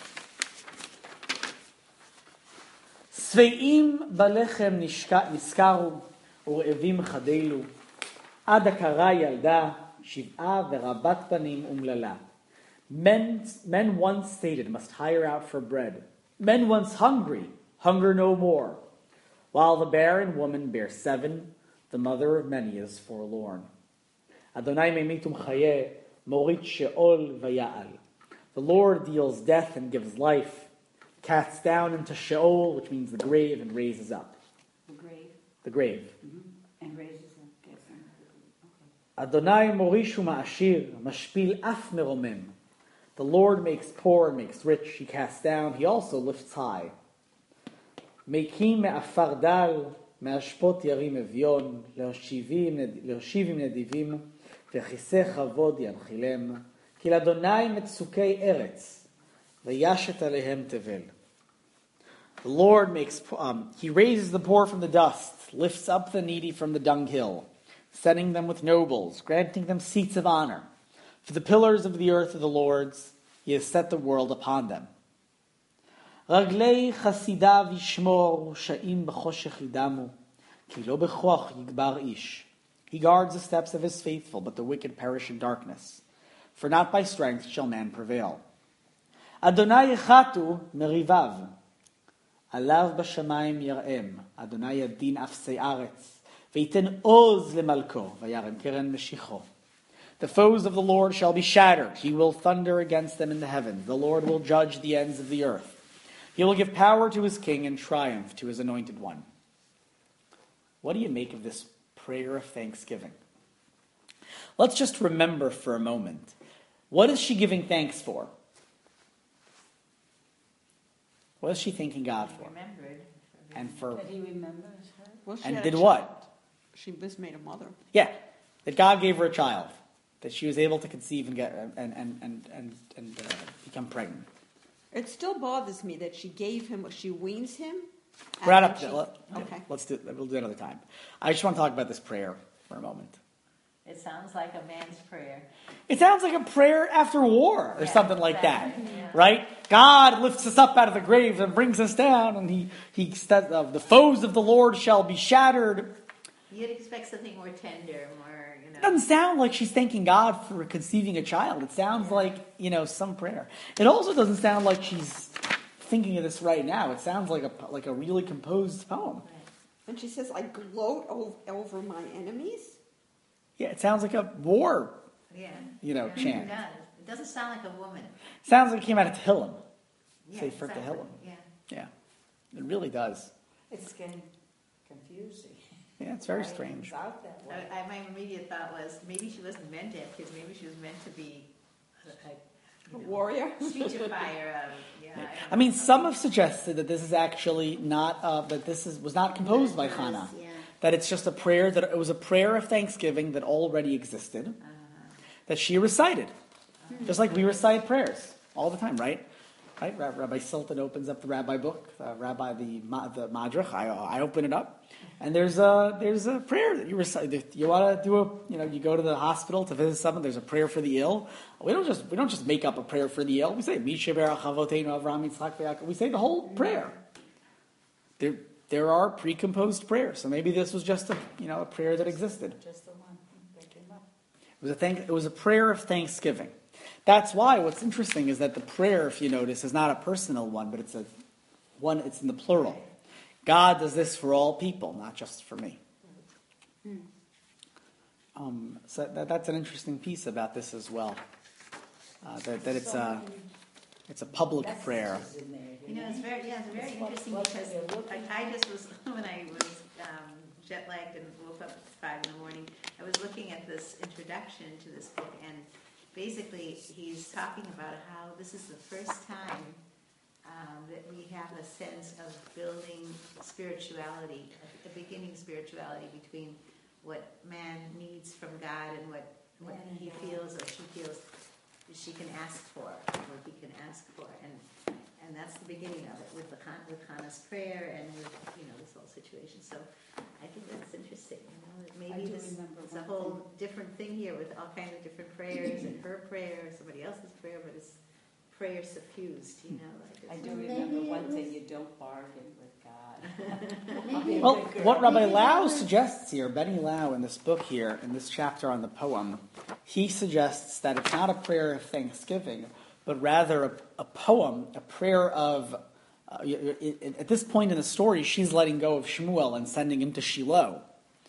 Sveim balechem niskaru, ure'evim chadelu, ad akara yalda, shiv'a v'rabat panim umlala. Men, men once stated must hire out for bread. Men once hungry, hunger no more. While the barren woman bears seven, the mother of many is forlorn. Adonai memitum chayeh, morit sheol vaya'al. The Lord deals death and gives life, casts down into Sheol, which means the grave, and raises up. The grave. The grave. Mm-hmm. And raises them. Yes. Okay. Adonai morishu ma'ashir, mashpil af meromem. The Lord makes poor and makes rich. He casts down. He also lifts high. Mekim me'afar dal, me'ashpot yarim evyon, le'oshivim nedivim, ve'chiseh chavod yanchilem, ki l'Adonai metzukei eretz, ve'yashet alehem tevel. The Lord makes, um, he raises the poor from the dust, lifts up the needy from the dunghill, setting them with nobles, granting them seats of honor. For the pillars of the earth are the Lord's, he has set the world upon them. Raglei chasidav yishmor, sha'im b'choshech yidamu, ki lo b'choach yigbar ish. He guards the steps of his faithful, but the wicked perish in darkness. For not by strength shall man prevail. Adonai yechatu merivav, alav b'shamayim yar'em, Adonai yadin afsei aretz, ve'iten oz lemalko, vayarem keren meshicho. The foes of the Lord shall be shattered. He will thunder against them in the heavens. The Lord will judge the ends of the earth. He will give power to his king and triumph to his anointed one. What do you make of this prayer of thanksgiving? Let's just remember for a moment. What is she giving thanks for? What is she thanking God for? Remembered. And for That he remembers her? Well, she and had a did what? child. She was made a mother. Yeah, that God gave her a child, that she was able to conceive and get and and and and, and uh, become pregnant. It still bothers me that she gave him, she weans him. and We're not then up she- to, let, Okay. Let's do. We'll do it another time. I just want to talk about this prayer for a moment. It sounds like a man's prayer. It sounds like a prayer after war or Yeah, something like exactly, that, yeah. right? God lifts us up out of the grave and brings us down, and he he says, uh, "The foes of the Lord shall be shattered." You'd expect something more tender, more, you know. It doesn't sound like she's thanking God for conceiving a child. It sounds like, you know, some prayer. It also doesn't sound like she's thinking of this right now. It sounds like a like a really composed poem. And she says, I gloat o- over my enemies. Yeah, it sounds like a war. Yeah. You know, yeah, chant. It does. It doesn't sound like a woman. Sounds like it came out of Tehillim. Yeah, Say for exactly. Tehillim. Yeah. Yeah, it really does. It's getting confusing. Yeah, it's very Why strange. It's out that way. I, I, my immediate thought was maybe she wasn't meant to have kids. Maybe she was meant to be a, a, A you know, warrior. speechifier. Um, yeah. I, don't I mean, some have suggested that this is actually not uh, that this is was not composed by Hannah. Yeah. That it's just a prayer that it was a prayer of thanksgiving that already existed, that she recited, just like we recite prayers all the time, right? Right. Ra- Rabbi Silton opens up the rabbi book, uh, Rabbi the Ma- the Madrach. I, I open it up, and there's a there's a prayer that you recite. If you want to do a you know you go to the hospital to visit someone. There's a prayer for the ill. We don't just we don't just make up a prayer for the ill. We say Misha Berach Avoteinu Avraham Yitzchak Yaakov. We say the whole prayer. There there are pre-composed prayers. So maybe this was just a you know a prayer that existed. Just the one that came up. It was a thank, it was a prayer of thanksgiving. That's why what's interesting is that the prayer, if you notice, is not a personal one, but it's a one. It's in the plural. God does this for all people, not just for me. Um, so that, that's an interesting piece about this as well. Uh, that, that it's a it's a public prayer. Messages in there, You know, it's very, yeah, it's very It's what- interesting what because they're looking I, I just was, when I was um, jet lagged and woke up at five in the morning, I was looking at this introduction to this book, and basically he's talking about how this is the first time um, that we have a sense of building spirituality, a, a beginning spirituality between what man needs from God and what, what Man and he God. feels or she feels she can ask for, what he can ask for, and and that's the beginning of it with the Han- with Hannah's prayer and with you know this whole situation. So I think that's interesting. You know, that I maybe do this remember is a one whole different thing here with all kinds of different prayers and her prayer, somebody else's prayer, but it's prayer suffused. You know, like I it's, do Well, remember maybe it one thing: was- you don't bargain with God. Maybe, Well, Good girl. what Rabbi Maybe Lau that was- suggests here, Benny Lau, in this book here, in this chapter on the poem, he suggests that it's not a prayer of thanksgiving, but rather a, a poem, a prayer of, uh, y- y- y- at this point in the story, she's letting go of Shmuel and sending him to Shiloh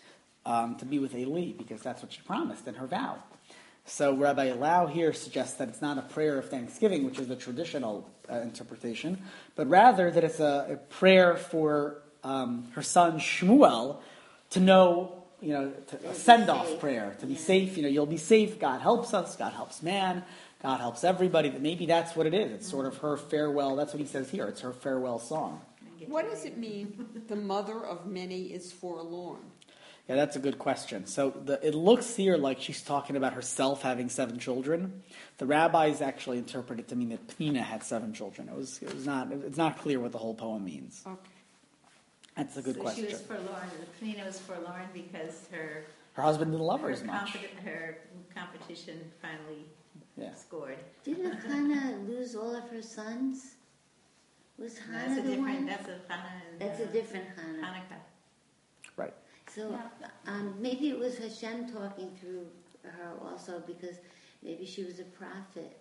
um, to be with Eli, because that's what she promised in her vow. So Rabbi Lau here suggests that it's not a prayer of thanksgiving, which is the traditional uh, interpretation, but rather that it's a, a prayer for um, her son Shmuel to know, you know, to, a be send-off safe. prayer, to be Yeah. safe. You know, you'll be safe. God helps us. God helps man. God helps everybody. That maybe that's what it is. It's sort of her farewell. That's what he says here. It's her farewell song. What does it mean, the mother of many is forlorn? Yeah, that's a good question. So the, it looks here like she's talking about herself having seven children. The rabbis actually interpret it to mean that Pnina had seven children. It was, it was not. It's not clear what the whole poem means. Okay. That's a good so question. she was forlorn. Pnina was forlorn because her Her husband didn't love her her, as much. competi- her competition finally Yeah. scored. Didn't Hannah lose all of her sons? Was That's Hannah a the different. one? That's a Hannah. and, That's a uh, different Hannah. Hanukkah. Right. So um, maybe it was Hashem talking through her also, because maybe she was a prophet,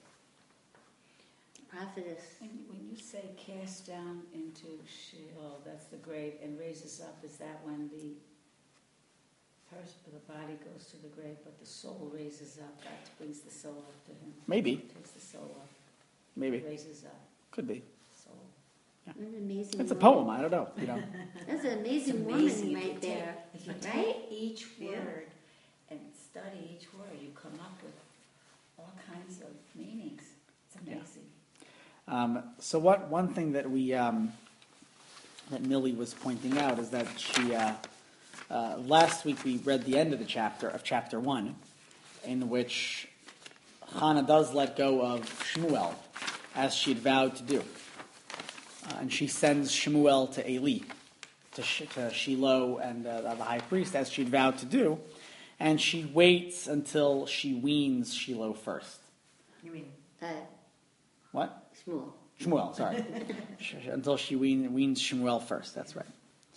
prophetess. When you, when you say cast down into Sheol, that's the grave, and raises up, is that when the person, the body goes to the grave, but the soul raises up? God brings the soul up to him. Maybe. Takes the soul up. Maybe. Raises up Could be. soul. What an amazing It's a woman. poem. I don't know. You know. That's an amazing It's woman amazing. If you right take- there. If you Right? take each Yeah. word and study each word, you come up with all kinds of meanings. It's amazing. Um, so what one thing that we um, that Millie was pointing out is that she uh, uh, last week we read the end of the chapter of chapter one, in which Hannah does let go of Shmuel as she had vowed to do, uh, and she sends Shmuel to Eli, to, Sh- to Shiloh and uh, the high priest as she had vowed to do, and she waits until she weans Shiloh first. You mean, Uh, What? Shmuel. Shmuel, sorry. Sh- sh- Until she wean, weans Shmuel first, that's right.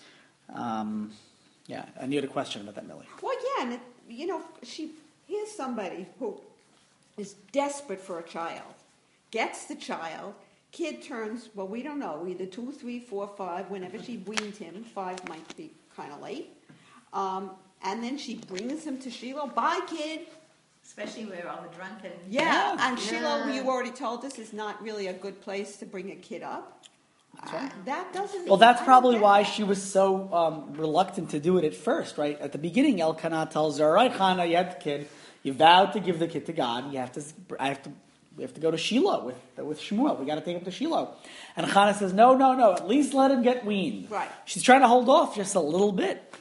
Um, yeah, and you had a question about that, Millie. Well, yeah, and it, you know, she here's somebody who is desperate for a child, gets the child, kid turns, well, we don't know, either two, three, four, five, whenever she weaned him, five might be kind of late, um, and then she brings him to Shiloh, bye, kid. especially where all the drunken. Yeah, Yeah. and Shiloh, Yeah. you already told us, is not really a good place to bring a kid up. That's right. Uh, that doesn't. Well, that's I don't probably get why that. she was so um, reluctant to do it at first, right? At the beginning, Elkanah tells her, all right, Hannah, you had the kid. You vowed to give the kid to God. You have to, I have to, we have to go to Shiloh with, with Shmuel. We got to take him to Shiloh. And Hannah says, no, no, no, at least let him get weaned. Right. She's trying to hold off just a little bit.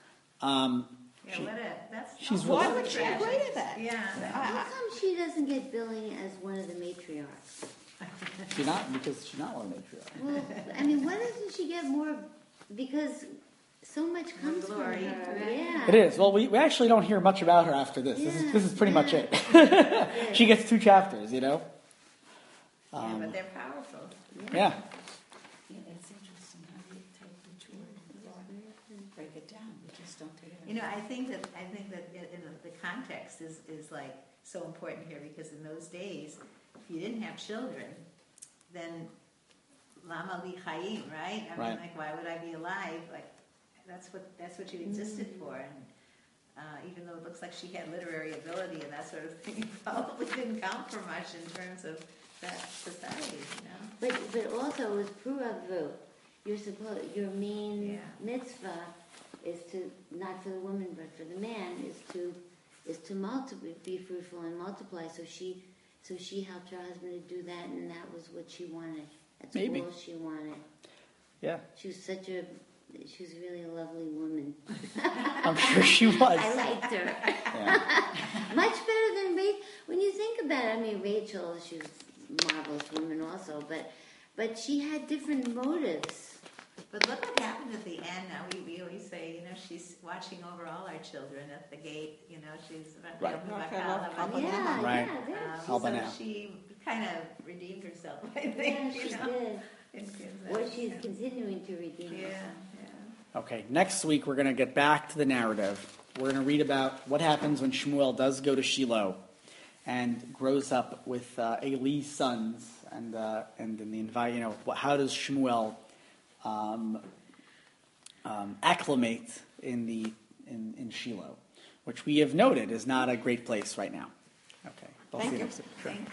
Um, Yeah, she- what a, that's. she's Why really- would she agree to that? Yeah. How come she doesn't get billing as one of the matriarchs? She's not, because she's not one of the matriarchs. Well, I mean, why doesn't she get more? Because so much comes from glory, her. right? Yeah. It is. Well, we, we actually don't hear much about her after this. This is, Yeah, this is pretty much yeah. it. She gets two chapters, you know? Yeah, Um, but they're powerful. yeah. Yeah, it's interesting how you take the two and break it down. You just don't take it. You know, I think that, I think that in in the the context is, is like so important here, because in those days, if you didn't have children, then lama li chayim, right? I mean, Right. like, why would I be alive? Like, that's what, that's what you existed for. And uh, even though it looks like she had literary ability and that sort of thing, it probably didn't count for much in terms of that society, you know? But but also with Puravru, you're supposed your main Yeah. mitzvah is to not for the woman but for the man is to is to multiply, be fruitful and multiply. So she so she helped her husband to do that, and that was what she wanted. That's Maybe. all she wanted. Yeah. She was such a she was really a lovely woman. I'm sure she was. I liked her Yeah. much better than Rachel. When you think about it, I mean, Rachel, she was a marvelous woman also, but but she had different motives. But look what happened at the end. Now we, we always say, you know, she's watching over all our children at the gate. You know, she's Right. Yeah, Right. yeah, there's- Um, How so about now? she kind of redeemed herself, I yeah, think. she you know, did. in- in Or that, she's yeah. continuing to redeem Yeah, herself. yeah. Okay, next week we're going to get back to the narrative. We're going to read about what happens when Shmuel does go to Shiloh and grows up with uh, Eli's sons, and uh, and in the invite, you know, what, how does Shmuel um, um, acclimate in the in, in Shiloh, which we have noted is not a great place right now. Okay, I'll Thank see you you. next week. Sure. Thank